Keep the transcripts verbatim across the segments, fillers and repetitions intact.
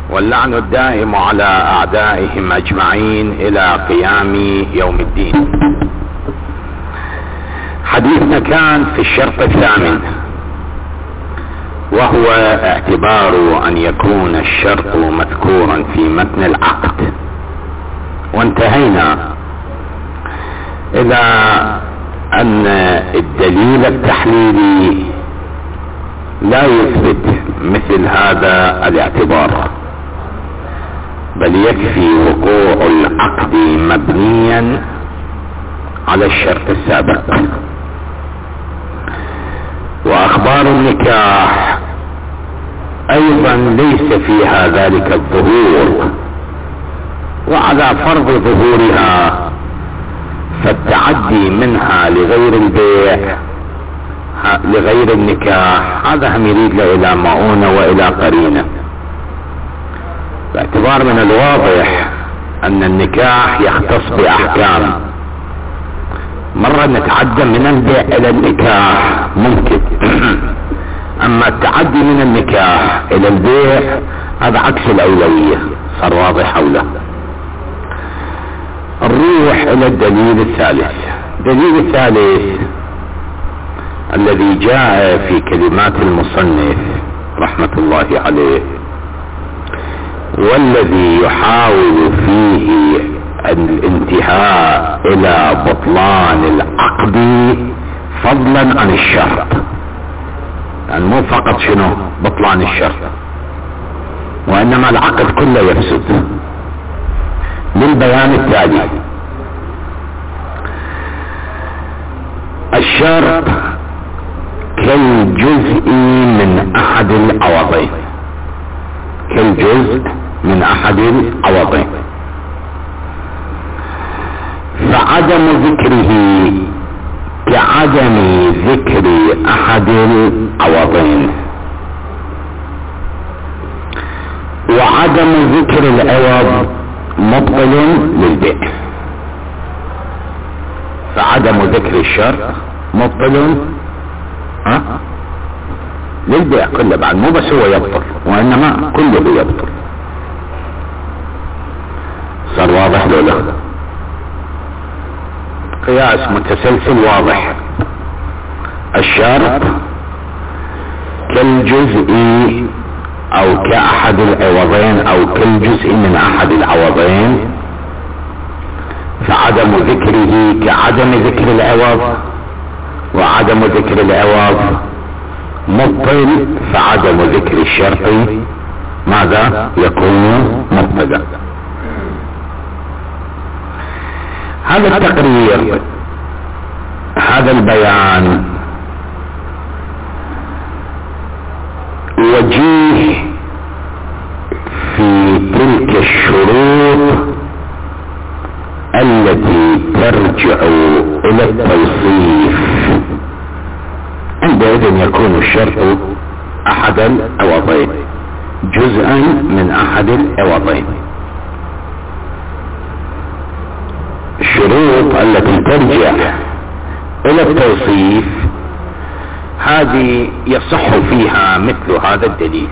واللعن الدائم على اعدائهم اجمعين الى قيام يوم الدين. حديثنا كان في الشرط الثامن، وهو اعتبار ان يكون الشرط مذكورا في متن العقد، وانتهينا الى ان الدليل التحليلي لا يثبت مثل هذا الاعتبار، بل يكفي وقوع العقد مبنيا على الشرط السابق. واخبار النكاح ايضا ليس فيها ذلك الظهور، وعلى فرض ظهورها فالتعدي منها لغير البيع لغير النكاح هذا هم يريد له الى مؤونة والى قرينة، باعتبار من الواضح ان النكاح يختص باحكام. مرة نتعدى من البيع الى النكاح ممكن اما التعدي من النكاح الى البيع هذا عكس الاولوية، صار واضح اوله. نروح الى الدليل الثالث. الدليل الثالث الذي جاء في كلمات المصنف رحمة الله عليه، والذي يحاول فيه الانتهاء الى بطلان العقد فضلا عن الشرط، يعني مو فقط شنو بطلان الشرط، وانما العقد كله يفسد. للبيان التالي: الشرط كالجزء من احد العوضين، كالجزء من احد العوضين، فعدم ذكره كعدم ذكر احد العوضين، وعدم ذكر العوض مبطل للبيع. فعدم ذكر الشرط مبطل ها للبيع كله، بعد مو بس هو يبطل وانما كله يبطل. صار واضح لو لا؟ قياس متسلسل واضح. الشرط كالجزء او كاحد العوضين او كالجزء من احد العوضين، فعدم ذكره كعدم ذكر العوض، وعدم ذكر العوض مبطل، فعدم ذكر الشرط ماذا يكون مبتدأ. هذا التقرير هذا البيان وجيه في تلك الشروط التي ترجع الى التوصيف، عندئذ يكون الشرط احد العوضين، جزءا من احد العوضين. الشروط التي ترجع الى التوصيف هذه يصح فيها مثل هذا الدليل،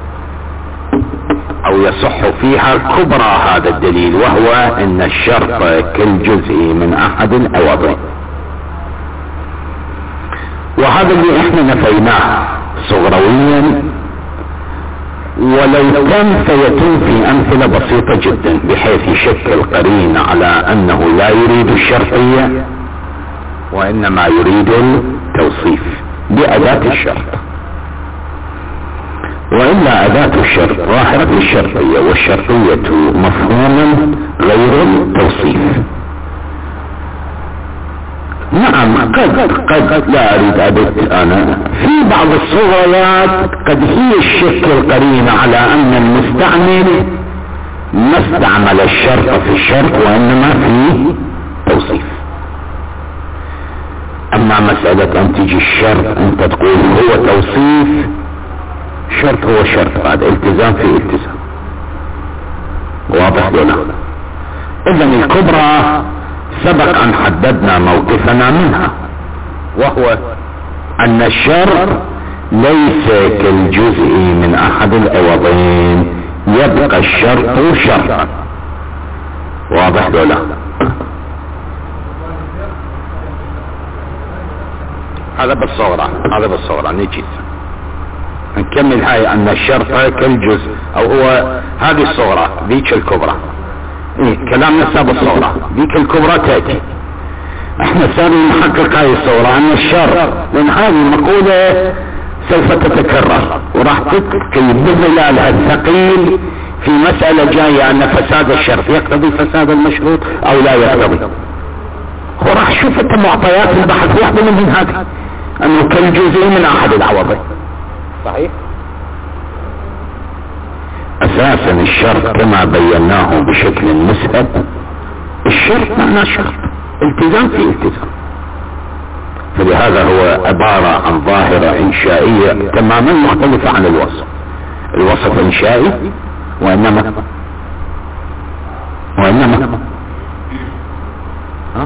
او يصح فيها كبرى هذا الدليل، وهو ان الشرط كالجزء من احد العوضين. وهذا اللي احنا نفيناه صغرويا، ولو كان سيتم في امثلة بسيطة جدا بحيث يشكل قرين على انه لا يريد الشرطية وانما يريد التوصيف بأداة الشرط، وإلا أداة الشرط ظاهرة الشرطية، والشرطية مفهوما غير التوصيف. نعم قد قد لا أريد أبد أنا في بعض الصغريات قد هي الشكل قرينة على أن المستعمل ما استعمل الشرط في الشرط وإنما في توصيف. اما مسألة ان تجي الشرط انت تقول هو توصيف، شرط هو شرط، هذا التزام في التزام. واضح لنا؟ اذن الكبرى سبق ان حددنا موقفنا منها، وهو ان الشرط ليس كالجزء من احد العوضين يبقى الشرط شرطا. واضح ولا؟ هذا بالصورة، هذا بالصورة نجي نكمل هاي ان الشرط كالجزء او هو هذه الصورة ذيك الكبرى. إيه كلامنا ساب الصورة ذيك الكبرى تأتي. احنا سامي نحقق هاي الصورة ان الشرط، لان هذه المقولة سوف تتكرر وراح تتكلم بظلالها الثقيل في مسألة جاية ان فساد الشرط يقتضي فساد المشروط او لا يقتضي. وراح شوف انت معطيات البحث واحدة من هذه انه كالجزء من احد العوضين. صحيح. اساسا الشرط كما بيناه بشكل مسهب، الشرط معناه شرط، التزام في التزام، فلهذا هو عبارة عن ظاهرة انشائية تماما مختلفة عن الوصف. الوصف انشائي وانما وانما ها؟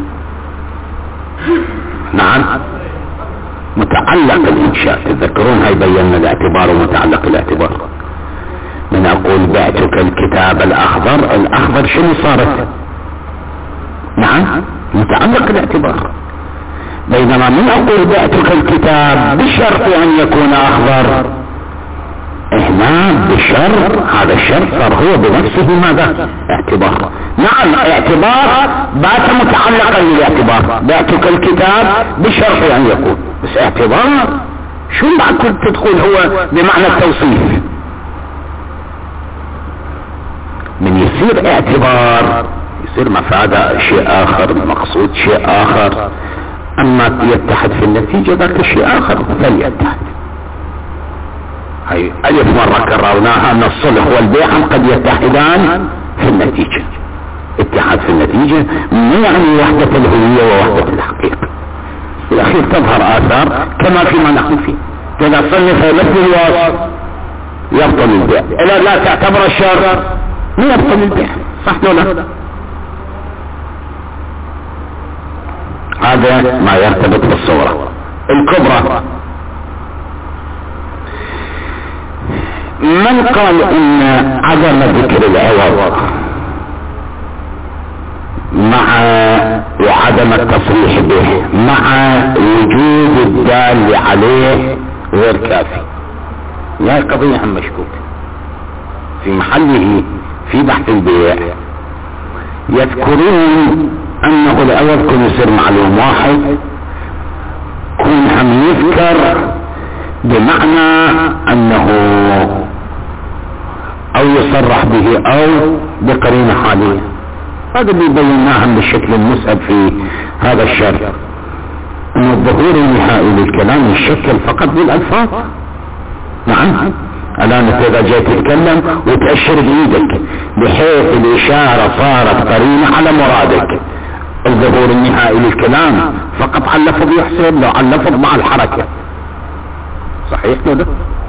نعم متعلق الانشاء. تذكرون هاي بينا الاعتبار ومتعلق الاعتبار. من اقول بعتك الكتاب الاخضر، الاخضر شنو صارت؟ نعم متعلق الاعتبار. بينما من اقول بعتك الكتاب بشرط ان يكون اخضر، هنا بشرط هذا الشرط صار هو بنفسه ماذا؟ اعتبار. نعم اعتبار بات متعلقا بالاعتبار، بعتك الكتاب بشرط ان يكون، بس اعتبار شو بعد تدخل هو بمعنى التوصيف. من يصير اعتبار يصير مفاد شيء اخر، مقصود شيء اخر، اما يتحد في النتيجة ذاك شيء اخر فليتحد. هاي الف مرة كررناها ان الصلح والبيع قد يتحدان في النتيجة. اتحاد في النتيجة ما يعني وحدة الهوية ووحدة الحقيقة. في الاخير تظهر اثار كما فيما نحن فيه. اذا صنف لفظ الوصف يبطل البيع، اذا لا تعتبر الشر ما يبطل البيع. صح ولا لا؟ هذا ما يرتبط بالصورة الكبرى. من قال ان عدم ذكر العوض مع وعدم التصريح به مع وجود الدال عليه غير كافي؟ لا قضية عن مشكوك في محله في بحث البيع. يذكرون انه العوض كل يصير معلوم واحد، كون هم يذكر بمعنى انه او يصرح به او بقرينة حالية. هذا اللي بيناه بالشكل المسهب في هذا الشرط، ان الظهور النهائي للكلام يشكل فقط بالالفاظ. نعم الان اذا جيت تتكلم وتأشر بايدك بحيث الاشارة صارت قرينة على مرادك، الظهور النهائي للكلام فقط على اللفظ يحسب لو على اللفظ مع الحركة. صحيح كده؟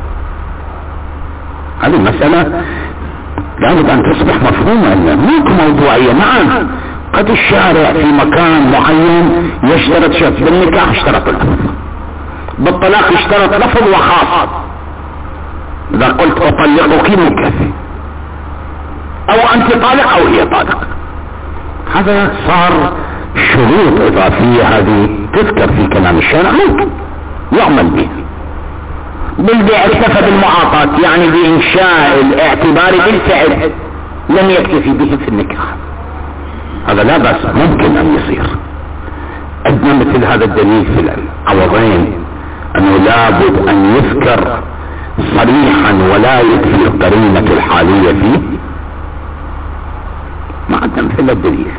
هذه المسألة لابد ان تصبح مفهومة، مو موضوعية. نعم قد الشارع في مكان معين يشترط شرط، بالنكاح اشترط لفظ، بالطلاق اشترط لفظ وخاص، اذا قلت اطلقك مكفي، او انت طالق او هي طالق. هذا صار شروط اضافية هذه تذكر في كلام الشارع ممكن يعمل بها. بالبيع اكتفى بالمعاطاة، يعني بإنشاء الاعتبار بالفعل، لم يكتفي به في النكاح. هذا لا بأس ممكن ان يصير. عندنا مثل هذا الدليل في العوضين انه لابد ان يذكر صريحا ولا يكفي القرينة الحالية فيه. ما عندنا مثل الدليل.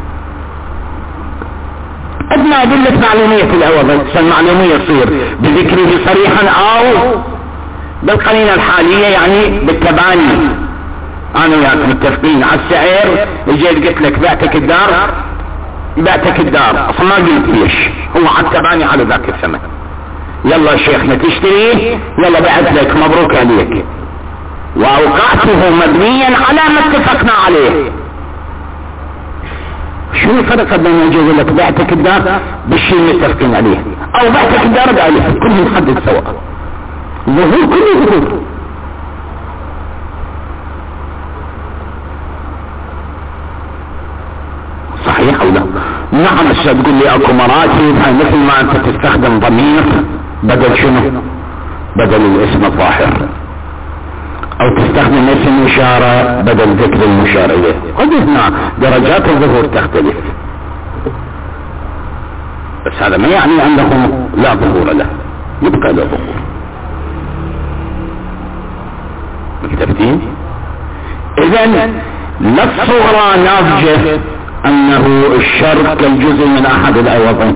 عندنا أدلة معلومية في العوض، المعلومية يصير بذكره صريحا او بالقرينة الحالية، يعني بالتباني. انا وياك متفقين على السعر، جيت قلت لك بعتك الدار، بعتك الدار اصلا ما قلت ليش، هو على التباني على ذاك الثمن. يلا شيخنا تشتريه، يلا بعت لك مبروك عليك، واوقعته مبنيا على ما اتفقنا عليه. شو الفرق بين يجوز لك بعتك الدار بالشيء متفقين عليه، او بعتك الدار بألف، كلهم محدد سواء، ظهور كله ظهور. صحيح او لا؟ نعم. هسه تقول لي اكو مراتب، هاي مثل ما انت تستخدم ضمير بدل شنو؟ بدل الاسم الظاهر، او تستخدم اسم اشارة بدل ذكر المشار اليه. قلنا درجات الظهور تختلف، بس هذا ما يعني انه لا ظهور له، يبقى له ظهور. متفقين؟ اذا لا الصغرى ناتجة انه الشرط كالجزء من احد العوضين،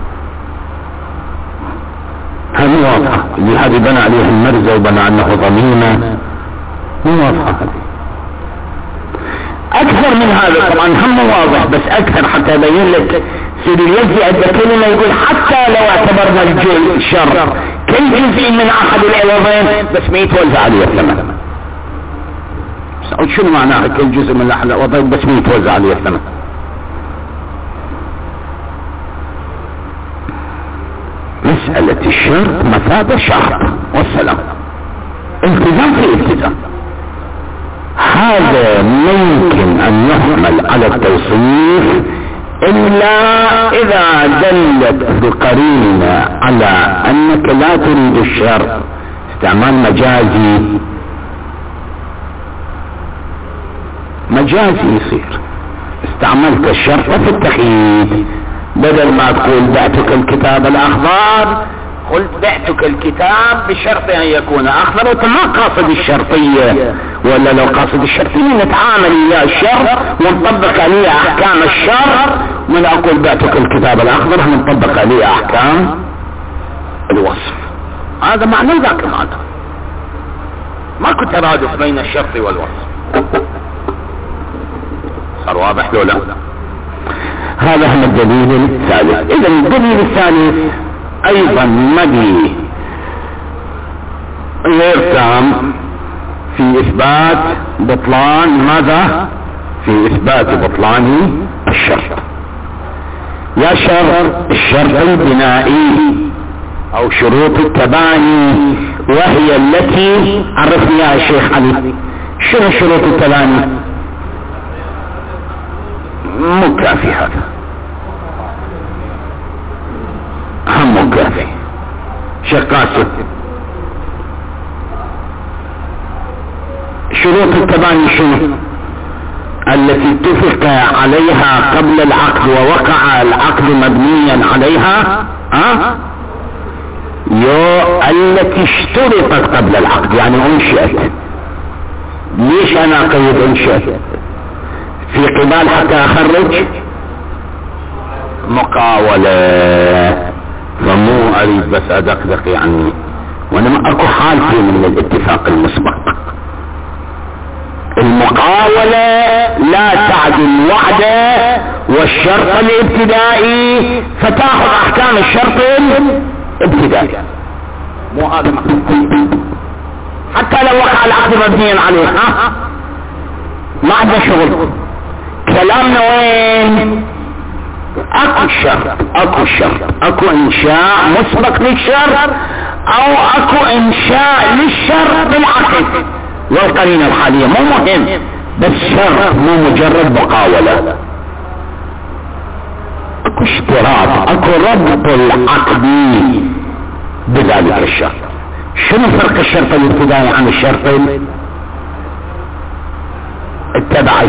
هذه واضحة. اللي هذه بنى عليه المرزة وبنى عنه ضميمة، مو واضحة هذه. اكثر من هذا طبعا هم واضح، بس اكثر حتى يبين لك سيد اليزي عند كلمة يقول حتى لو اعتبرنا الجزء الشر كالجزء من احد العوضين بس ما يتوزع عليه الثمن. شنو معناها كالجزء من احد العوضين بس ما يتوزع عليه الثمن؟ مسألة الشرط مثابة شرط والسلام، التزام في التزام. هذا ممكن ان يحمل على التوصيف الا اذا دلت بقرينة على انك لا تريد الشرط، استعمال مجازي. مجازي يصير استعملت الشرط في التقييد، بدل ما تقول بعتك الكتاب الاخضر قلت بعتك الكتاب بشرط ان يكون اخضر، وانت ما قاصد الشرطية. ولا لو قاصد الشرطية نتعامل ويا الشرط ونطبق عليه احكام الشرط، من اقول بعتك الكتاب الاخضر نطبق عليه احكام الوصف. هذا معنى ذاك المعنى، ماكو ترادف بين الشرط والوصف. صار واضح لو لا؟ هذا هو الدليل الثالث. اذا الدليل الثالث ايضا مدي غير تام في اثبات بطلان ماذا؟ في اثبات بطلان الشرط. يا شرط الشرط البنائي او شروط التباني، وهي التي عرفني يا شيخ علي. شنو شروط التباني؟ مو كافي هذا، هم مو كافي. شيخ قاسم شروط التباني شنو؟ التي اتفق عليها قبل العقد ووقع العقد مبنيا عليها، ها؟ يو التي اشترطت قبل العقد، يعني انشئت. ليش انا قيد انشئت؟ في قبال حتى اخرج مقاولة، فمو اريد بس ادقدق يعني، وانما اكو حالتين من الاتفاق المسبق. المقاولة لا تعدل وحده والشرط الابتدائي فتاخذ احكام الشرط الابتدائي، مو هذا معنى. حتى لو وقع العقد مبنيا عليه ها ما عندنا شغل. كلامنا وين؟ اكو الشرط، اكو الشرط، اكو انشاء مسبق للشرط او اكو انشاء للشرط بالعقد والقرينة الحالية، مو مهم، بس شرط مو مجرد مقاولة. اكو اشتراط، اكو ربط العقد بذلك الشرط. شنو فرق الشرط الابتدائي عن الشرط التبعي؟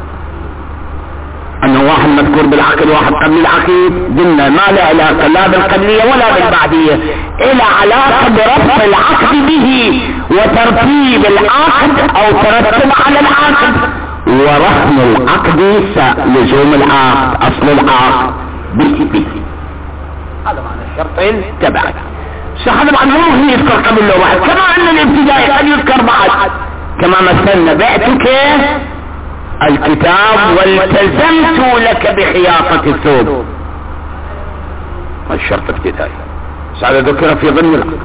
انه واحد مذكور بالعقد واحد قبل العقد، قلنا ما له علاقه لا بالقبليه ولا بالبعديه، الى علاقه بربط العقد به وترتيب العقد او ترتب على العقد ورهن العقد لزوم العقد، اصل العقد به به. هذا معنى الشرط التبعي. هذا طبعا مو هي يذكر قبل لو بعد، كما ان الابتدائي قد يذكر بعد، كما مثلنا بعتك الكتاب والتزمت لك بخياطة الثوب، الشرط ابتدائي. هذا ذكر في ضمن العقد.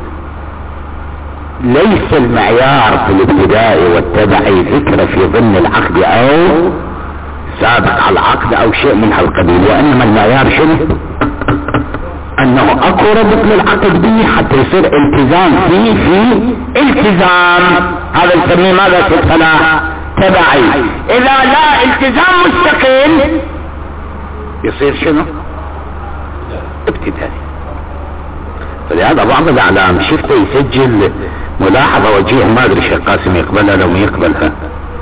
ليس المعيار في الابتدائي والتبعي ذكر في ضمن العقد او سابق على العقد او شيء من هالقبيل، وانما المعيار شنو؟ انه اكو ربط للعقد به حتى يصير التزام فيه في التزام. هذا نسميه ماذا في الصلاح؟ تبعي. اذا لا التزام مستقل يصير شنو؟ ابتدائي. فلهذا بعض الاعلام شفته يسجل ملاحظة وجيه، ما ادري شيخ قاسم يقبلها لو ما يقبلها،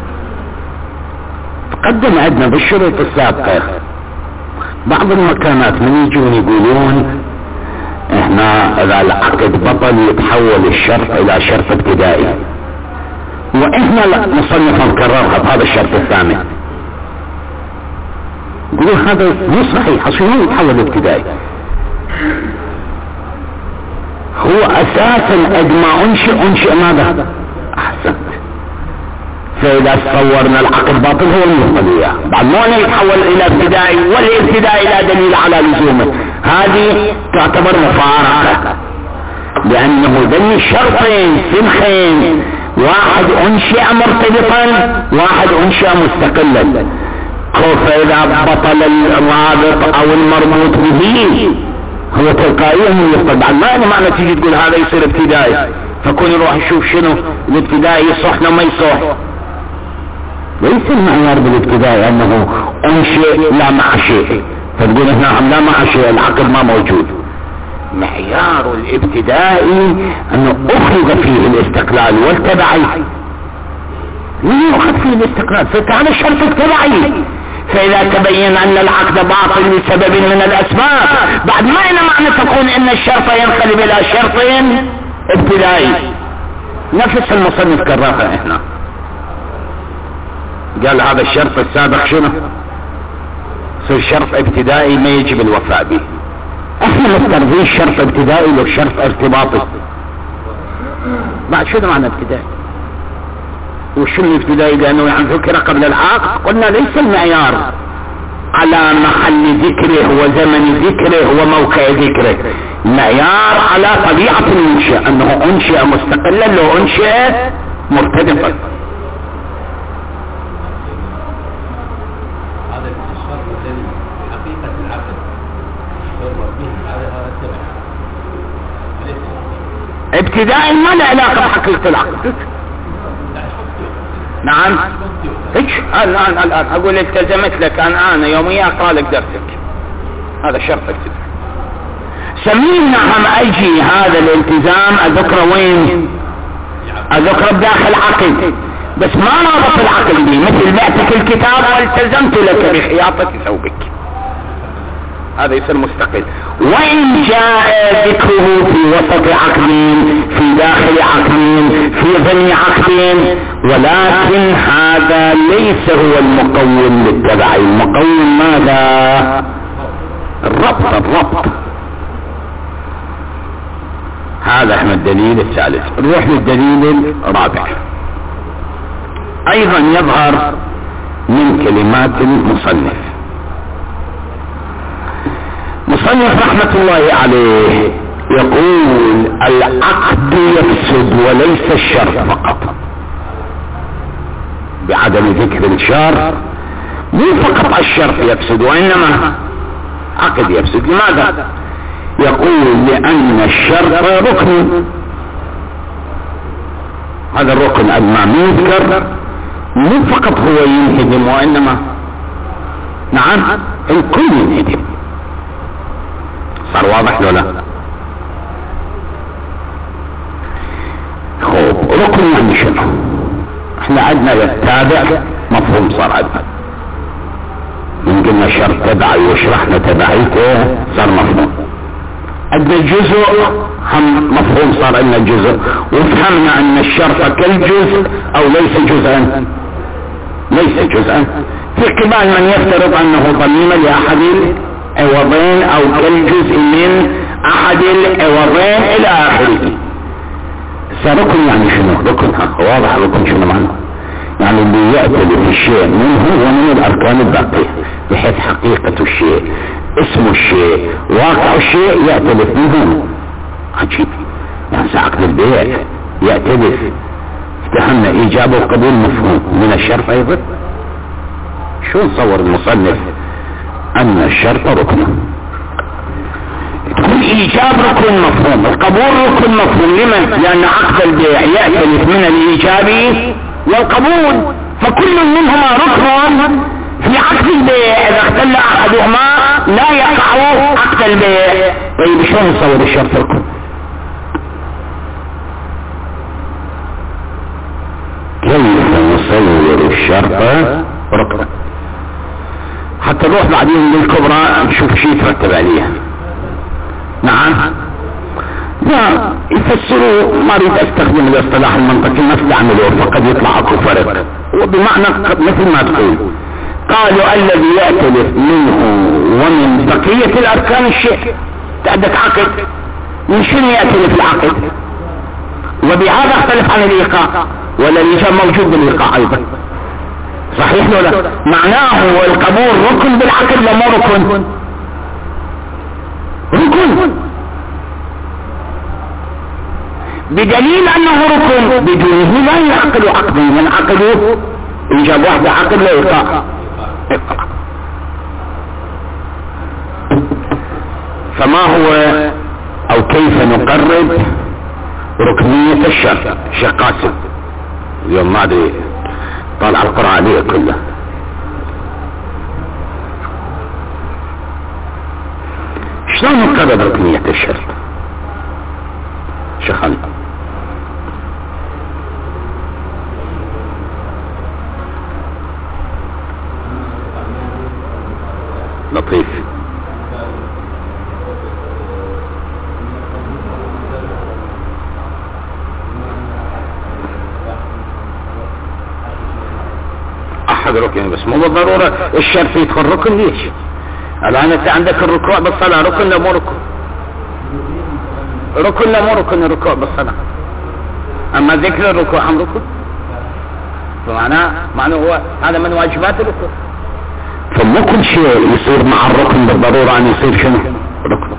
قدم عندنا بالشروط السابقة بعض المكانات من يجون يقولون احنا اذا العقد بطل يتحول الشرط الى شرط ابتدائي، واحنا لا نصنف نكررها بهذا الشرط الثامن. يقولون هذا مو صحيح، شنو يتحول ابتدائي؟ هو اساسا قد ما انشئ انشئ ماذا؟ احسنت. فاذا تصورنا العقد باطل هو المفضل اياه، بعد ما يتحول الى ابتدائي، والابتدائي لا دليل على لزومه، هذه تعتبر مفارقة، لانه ذني شرطين سنخين، واحد انشئ مرتبطا واحد انشئ مستقلا. فاذا بطل الرابط او المربوط به هو تلقائيا يفضل. بعد ما يعني معنى تيجي تقول هذا يصير ابتدائي، فكون يروح يشوف شنو الابتدائي يصح لو ما يصح. ليس المعيار بالابتدائي انه انشئ لا مع شيء، فتقول هنا لا مع شيء العقد ما موجود. معيار الابتدائي انه اخذ فيه الاستقلال والتبعي. من يأخذ فيه الاستقلال؟ فكان الشرط التبعي. فاذا تبين ان العقد باطل لسبب من الاسباب، بعد ما إلى معنى تقول ان الشرط ينقلب الى شرط ابتدائي. نفس المصنف كررها احنا، قال هذا الشرط السابق شنو؟ صير شرط ابتدائي ما يجب الوفاء به. احنا نفترضين شرط ابتدائي لو شرط ارتباطي. بعد شنو معنى ابتدائي؟ وشنو الابتدائي؟ لانه يعني ذكر قبل العقد. قلنا ليس المعيار على محل ذكره وزمن ذكره وموقع ذكره، المعيار على طبيعة المنشأ، انه انشئ مستقلا لو انشئ مرتبطا. ابتدائي ما له علاقة بحقيقة العقد. نعم ايش الان الان اقول التزمت لك انا انا يوميا اقرا لك درسك، هذا شرط ابتدائي. سمينا هم اجي هذا الالتزام اذكره وين؟ اذكره بداخل عقد، بس ما رابط العقد بي، مثل بعتك الكتاب والتزمت لك بخياطة ثوبك، هذا يصير مستقل. وإن جاء ذكره في وسط عقد، في داخل عقد، في ضمن عقد، ولكن هذا ليس هو المقوم للتبع. المقوم ماذا؟ الربط. الربط هذا احنا الدليل الثالث. نروح للدليل الرابع، ايضا يظهر من كلمات المصنف. مصنف رحمة الله عليه يقول العقد يفسد وليس الشرط فقط، بعدم ذكر الشرط. مو فقط الشرط يفسد وإنما عقد يفسد. لماذا؟ يقول لأن الشرط ركن، هذا الركن المام يذكر مو فقط هو ينهدم وإنما نعم الكل ينهدم. صار واضح لو لا؟ خوب ركن يعني شنو؟ احنا عندنا يتابع مفهوم، صار عندنا من قلنا شرط تبعي وشرحنا تبعيته صار مفهوم. عندنا جزء هم مفهوم، صار عندنا جزء، وفهمنا ان الشرط كالجزء او ليس جزءا. ليس جزءا في قبال من يفترض انه ضميمة لاحد عوضين او كالجزء من احد العوضين الى اخره. ركن يعني شنو؟ ركن واضح. ركن شنو معنى؟ يعني اللي يأتلف الشيء منه ومن الاركان الباقية، بحيث حقيقة الشيء، اسم الشيء، واقع الشيء يأتلف منه. عجيب، يعني عقد البيع يأتلف. افتهمنا ايجاب وقبول مفهوم من الشرط ايضا. شو نصور المصنف ان الشرط ركن، تقول ايجاب ركن مفهوم، القبول ركن مفهوم. لمن؟ لان عقد البيع يأتلف من الايجاب والقبول، فكل منهما ركن في عقد البيع. اذا اختل احدهما لا يقع عقد البيع. طيب شلون نصور الشرط ركن؟ كيف نصور الشرط ركن حتى نروح بعدين للكبرى نشوف شيء يترتب عليها؟ نعم لا يفسروا، ما اريد استخدم الاصطلاح المنطقي، ما استعملوه فقد يطلع اكو فرق، وبمعنى مثل ما تقول قالوا الذي يأتلف منه ومن بقية الاركان الشيء. عندك عقد، من شنو يأتلف العقد؟ وبهذا اختلف عن الايقاع، ولا الإجاب موجود بالايقاع ايضا صحيح ولا لا؟ معناه والقبول ركن بالعقد لما ركن ركن بدليل انه ركن بدونه لا يعقد عقدا، من عقده إجاب واحدة عقد لا إيقاع. فما هو او كيف نقرب ركنية الشرط؟ شيخ قاسم اليوم ما ادري طالع القرآنية كلها. شلون نقرب ركنية الشرط شيخ خالد؟ لطيف. احد ركن بس مو بالضرورة الشرط يدخل ركن. ليش؟ الان انت عندك الركوع بالصلاة ركن لا مو ركن؟ ركن لا مو ركن الركوع بالصلاة، اما ذكر الركوع هم ركن، فمعناه معناه هو هذا من واجبات الركوع. فمو كل شيء يصير مع الركن بالضرورة ان يصير شنو ركن.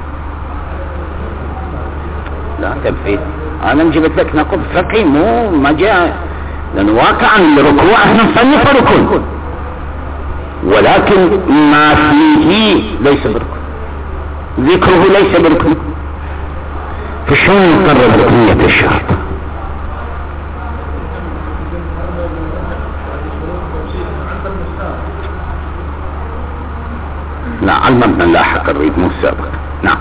لا تنفيذ، انا جبت لك نقض فقهي مو ما جاء، لان واقعا الركوع احنا نصنفه ركن، ولكن ما فيه ليس بركن، ذكره ليس بركن. فشلون نقرب ركنية الشرط؟ لا على المبنى لاحق الريد مو السابق. نعم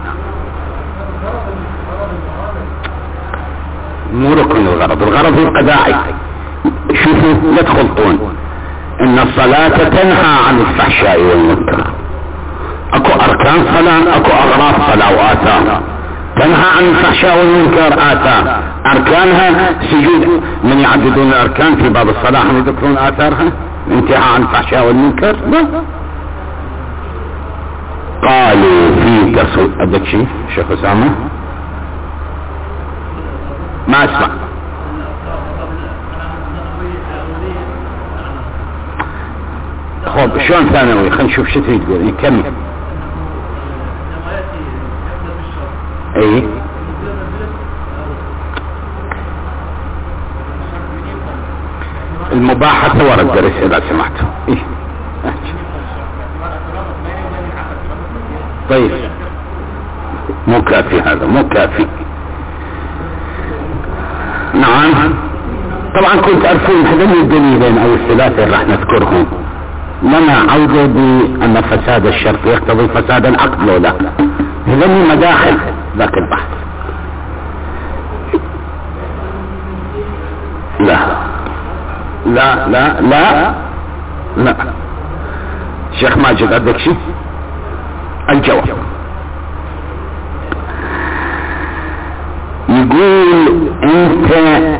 مو ركن الغرض، الغرض هو قداعي. شوفوا لا تخلطون، ان الصلاة تنهى عن الفحشاء والمنكر. اكو اركان صلاة، اكو اغراض صلاة واثار. تنهى عن الفحشاء والمنكر آثار، اركانها سجود. من يعددون الاركان في باب الصلاة هم يذكرون آثارها انتهاء عن الفحشاء والمنكر؟ لا. قالوا في تصوير عندك شيء شيخ اسامه؟ ما اسمع. خب شلون ثانوي؟ خلينا نشوف شو تريد تقول. نكمل. اي المباحثة ورا الدرس اذا سمحتوا. إيه؟ طيب مو كافي، هذا مو كافي. نعم طبعا كنت تعرفون هذين الدليلين او الثلاثة اللي راح نذكرهم لنا عودة بان فساد الشرط يقتضي فساد العقد لو لا. هذين مداخل ذاك البحث. لا لا لا لا لا. شيخ ماجد عندك شيء؟ الجواب يقول انت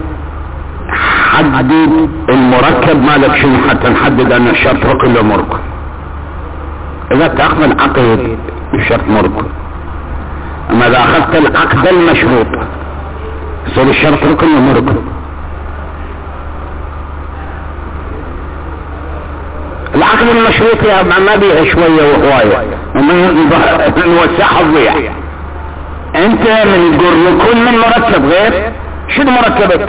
حدد المركب مالك شنو حتى نحدد ان الشرط ركن لو مركن. اذا تاخذ العقد الشرط مركن، اما اذا اخذت العقد المشروط يصير الشرط ركن لو مركن. العقد المشروط يا ما بيها شوية وهواية نوسعها تضيع. انت من تقول ركن من مركب غير شنو مركبك؟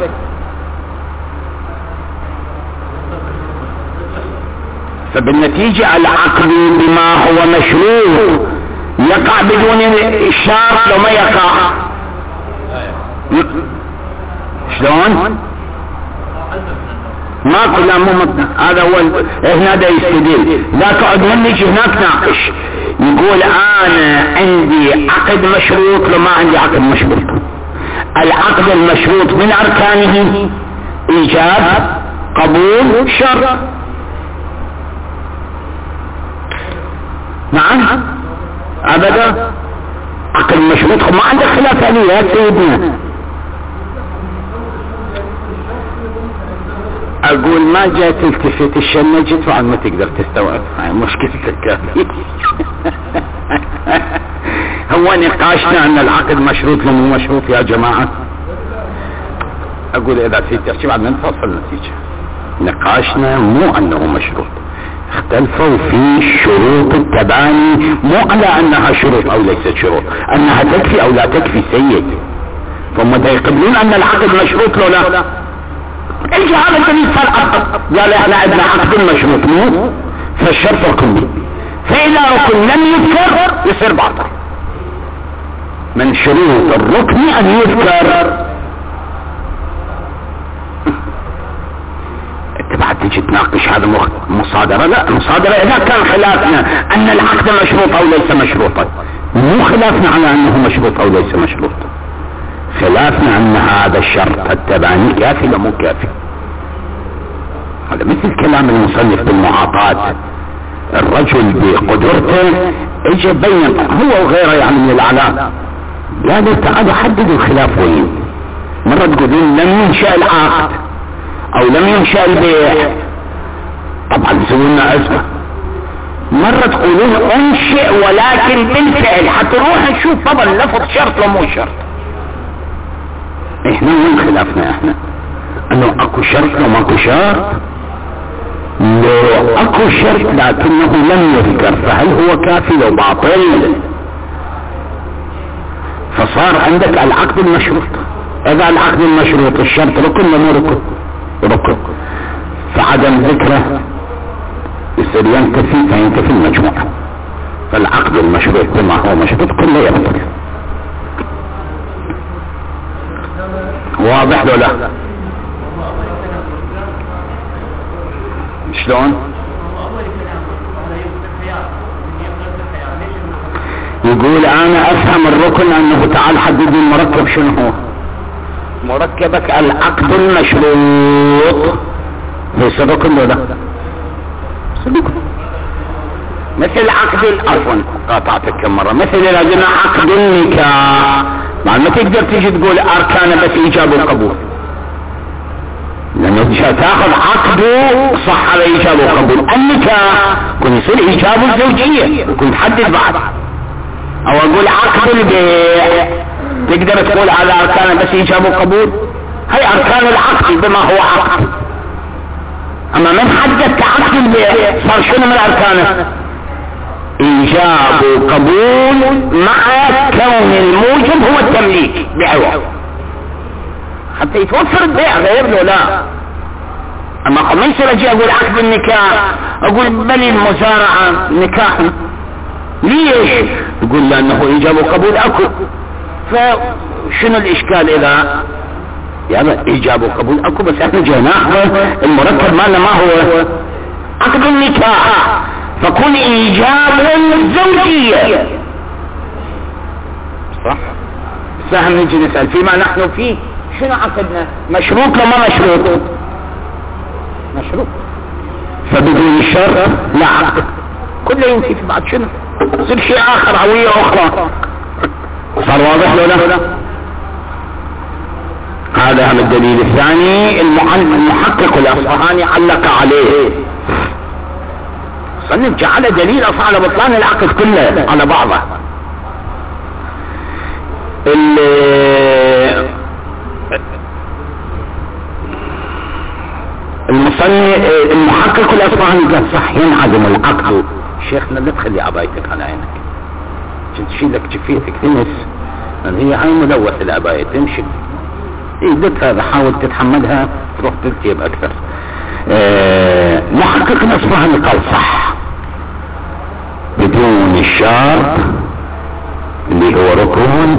فبالنتيجة العقد بما هو مشروط يقع بدون الشرط لو ما يقع. شلون؟ ما كلها مو مطلق. هذا هو هنا دا يستدل. لا تقعد من يجي هناك ناقش يقول انا عندي عقد مشروط لو ما عندي عقد مشروط. العقد المشروط من اركانه ايجاب قبول شرط. نعم ابدا عقد مشروط ما عندك خلاف عليه يا سيدنا. اقول ما جاء تلتفت الشنجت وعن ما تقدر تستوعب. هاي مشكلتك. هو نقاشنا ان العقد مشروط لو مو مشروط يا جماعة. اقول اذا في ترتيب بعد ما نفصل النتيجة. نقاشنا مو انه مشروط، اختلفوا في شروط التباني، مو على انها شروط او ليست شروط، انها تكفي او لا تكفي سيد. ثم دا يقبلون ان العقد مشروط لو لا. ايش هذا الدليل صار عقد؟ قال احنا عندنا عقد مشروط مو فالشرط ركن، فاذا ركن لم يذكر يصير باطل. من شروط الركن ان يذكر. انت بعد تجي تناقش هذا مصادرة؟ لا، مصادرة اذا كان خلافنا ان العقد مشروط او ليس مشروطا، مو خلافنا على انه مشروط او ليس مشروط، خلافنا ان هذا الشرط التباني كافي ولا مو كافي. هذا مثل كلام المصنف بالمعاطاة. الرجل بقدرته اجى بين هو وغيره يعني من الاعلام، قالوا تعالوا حددوا الخلاف وين. مرة تقولون لم ينشأ العقد او لم ينشأ البيع، طبعا يسوون ازمة. مرة تقولون انشئ ولكن بالفعل، حتى نروح نشوف طبعا لفظ شرط ولا مو شرط. احنا وين خلافنا؟ احنا انه اكو شرط وما اكو شرط. لو اكو شرط لكنه لم يذكر فهل هو كافي لو باطل؟ فصار عندك العقد المشروط. اذا العقد المشروط الشرط ركن ولا مو ركن؟ ركن. فعدم ذكره يصير ينتفي فينتفي المجموع. فالعقد المشروط بما هو مشروط كله يبطل. واضح ولا لا؟ شلون؟ يقول انا افهم الركن انه تعال حدد المركب شنو هو. مركبك العقد المشروط ليس ركن ولا صدق. مثل عقد عفوا قاطعتك كم مرة، مثل اذا قلنا عقد النكاح ما تقدر تيجي تقول اركان بس ايجاب وقبول، لانه تاخذ عقده صح على ايجاب وقبول. النكاح كن يصير ايجاب الزوجية وكن تحدد بعد. او اقول عقد البيع تقدر تقول على اركان بس ايجاب وقبول، هي اركان العقد بما هو عقد. اما من حددت عقد البيع صار شنو من اركانه؟ ايجاب وقبول مع كون الموجب هو التمليك بعوض حتى يتوفر البيع، غير له لا. اما ما يصير اجي اقول عقد النكاح اقول بل المزارعة نكاح. ليش؟ يقول لانه ايجاب وقبول اكو، فشنو الاشكال اذا يا ايجاب وقبول اكو بس احنا جاي ناخذ المركب مالنا ما هو عقد النكاح، فكون ايجاب الزوجية صح. سهم نجي نسأل فيما نحن فيه شنو عقدنا؟ مشروط ولا ما مشروط؟ مشروط. فبدون الشرط لا عقد، كله ينتهي في بعض شنو يصير شيء اخر هوية اخرى. صار واضح ولا لا؟ هذا هم الدليل الثاني المحقق الاصفهاني علق عليه. صنف جعل دليل اصلا على بطلان العقد كله على بعضه. المصنف المحقق الاصفهاني قال صح ينعدم العقد. شيخنا لا تخلي عبايتك على عينك عشان تشيل لك جفيتك تنس، هي هاي ملوث العباية تمشي ايدك هذا حاول تتحملها تروح تلتيب اكثر. اه محقق الاصفهاني قال صح بدون الشرط اللي هو ركن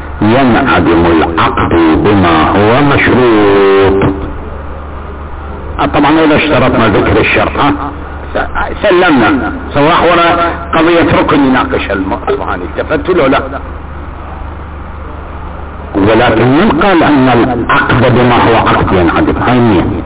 ينعدم العقد بما هو مشروط. طبعا اذا اشترطنا ذكر الشرط سلمنا صراح ورا قضية ركن يناقش المؤمن التفت له لا. ولكن من قال ان العقد بما هو عقد ينعقد؟ هاي مين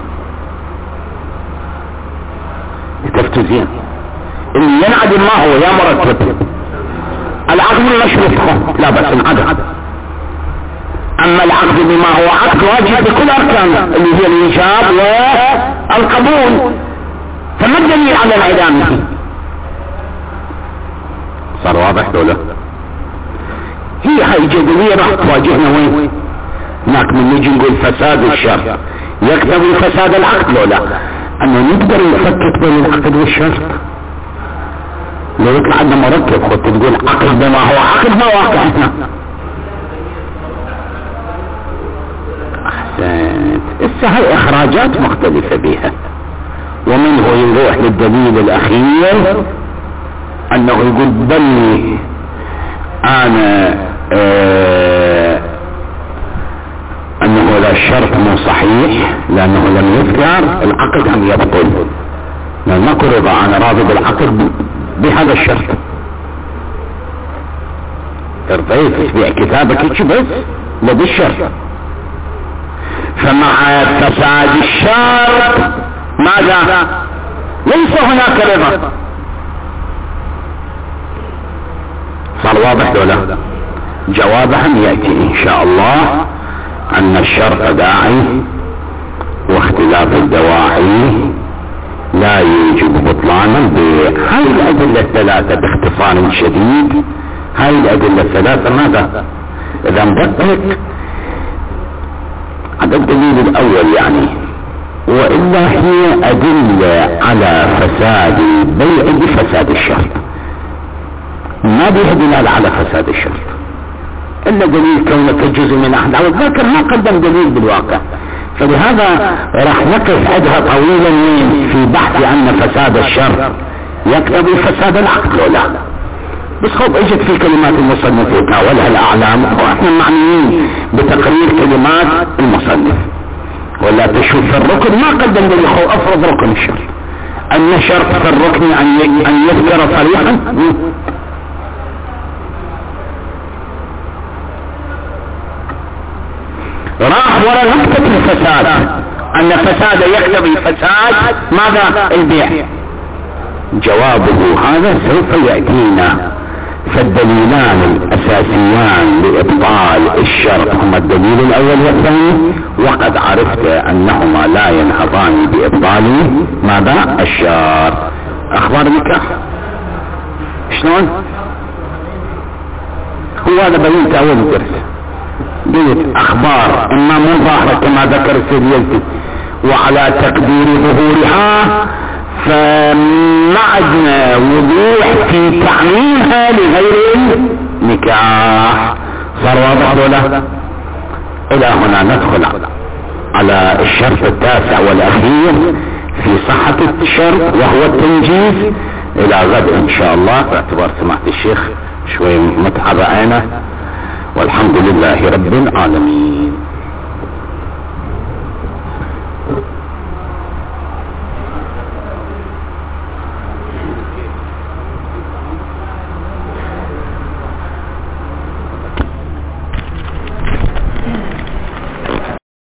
التفتوا زين اللي ينعقد ما هو يا مرتب العقد المشروط لا بس انعقد. اما العقد بما هو عقد واجب بكل اركانه اللي هي الايجاب والقبول، فما الدليل على انعدامه؟ صار واضح ولا؟ هي هاي جدلية راح تواجهنا وين؟ هناك من نجي نقول فساد الشرط يقتضي فساد العقد ولا؟ انه نقدر نفكك بين العقد والشرط. لو يطلع عندنا مركب خد تقول عقد بما هو عقد ما واقع هنا. احسنت. اسا هاي اخراجات مختلفة بها، ومنه يروح للدليل الاخير انه يقول بل انا آه انه لا الشرط مو صحيح لانه لم يذكر العقد ان يبطل، لان ماكو رضا انا راضي بالعقد بهذا الشرط. ترضيت تبيع كتابك هيك بس لا بالشرط. فمع فساد الشرط ماذا؟ ليس هناك رضا. صار واضح ولا؟ جوابها يأتي ان شاء الله ان الشرط داعي واختلاف الدواعي لا يوجب بطلان البيع. هاي الادلة الثلاثة باختصار شديد، هاي الادلة الثلاثة ماذا؟ اذا ندقق على الدليل الاول يعني، والا هي ادلة على فساد البيع بفساد الشرط، ما بها دلالة على فساد الشرط الا دليل كونك جزء من احد او ذاكر ما قدم دليل بالواقع. فلهذا راح نقف عدها طويلا في بحث ان فساد الشرط يقتضي فساد العقد ولا لا. بس خب اجت في كلمات المصنف وتاولها الاعلام واحنا معنيين بتقرير كلمات المصنف، ولا تشوف الركن ما قدم دليل خو افرض ركن الشرط ان شرط في الركن ان يذكر صريحا. راح ورا نقطة الفساد ان فساد يقتضي فساد ماذا؟ البيع. جوابه هذا سوف يأتينا. فالدليلان الاساسيان لابطال الشرط هما الدليل الاول والثاني، وقد عرفت انهما لا ينهضان بابطال ماذا؟ الشرط. اخبار نكاح شلون؟ هو هذا بينت اول درس بيت اخبار اما مو ظاهرة كما ذكر السيدي، وعلى تقدير ظهورها فمعدنا وضوح في تعميمها لغير النكاح. صار واضح ولا؟ الى هنا ندخل على الشرط التاسع والاخير في صحة الشرط وهو التنجيز. الى غد ان شاء الله باعتبار سماحة الشيخ شوي متعب عينه، والحمد لله رب العالمين.